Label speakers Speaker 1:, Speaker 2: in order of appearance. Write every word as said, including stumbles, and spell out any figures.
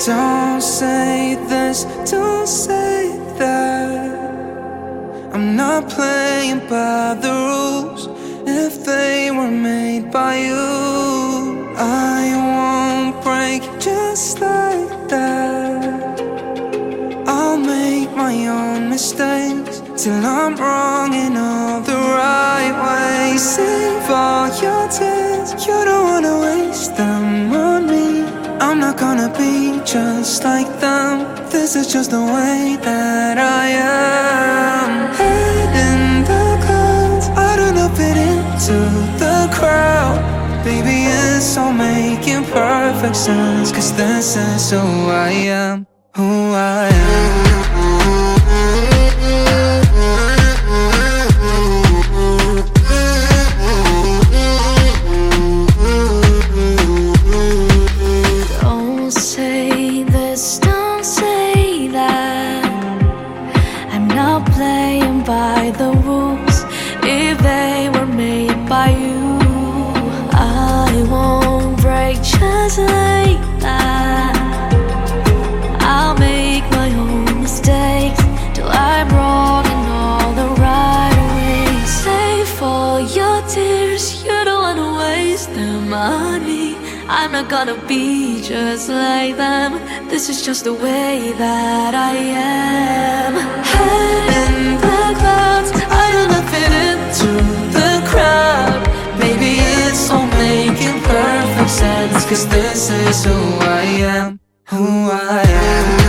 Speaker 1: Don't say this, don't say that. I'm not playing by the rules. If they were made by you, I won't break just like that. I'll make my own mistakes till I'm wrong in all the right ways. Save all your tears, you don't wanna waste them on me. I'm not gonna be just like them. This is just the way that I am. Head in the clouds, I don't know fit into the crowd. Baby, it's all making perfect sense, 'cause this is who I am, who I am.
Speaker 2: Playing by the rules. If they were made by you, I won't break just like that. I'll make my own mistakes till I'm wrong in all the right ways. Save all your tears, you don't wanna waste them on me. I'm not gonna be just like them. This is just the way that I am. Head in the clouds, I don't know fit into the crowd. Maybe it's all making perfect sense, 'cause this is who I am, who I am.